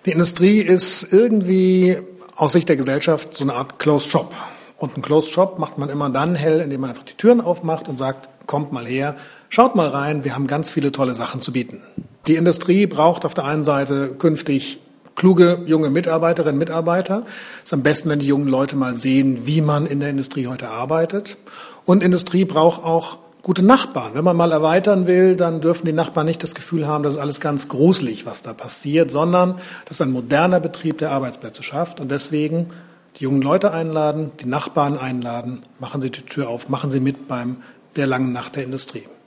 Die Industrie ist irgendwie aus Sicht der Gesellschaft so eine Art Closed Shop. Und einen Closed Shop macht man immer dann hell, indem man einfach die Türen aufmacht und sagt, kommt mal her, schaut mal rein, wir haben ganz viele tolle Sachen zu bieten. Die Industrie braucht auf der einen Seite künftig kluge, junge Mitarbeiterinnen und Mitarbeiter. Es ist am besten, wenn die jungen Leute mal sehen, wie man in der Industrie heute arbeitet. Und Industrie braucht auch gute Nachbarn. Wenn man mal erweitern will, dann dürfen die Nachbarn nicht das Gefühl haben, das ist alles ganz gruselig, was da passiert, sondern das ist ein moderner Betrieb, der Arbeitsplätze schafft. Und deswegen die jungen Leute einladen, die Nachbarn einladen, machen Sie die Tür auf, machen Sie mit bei der langen Nacht der Industrie.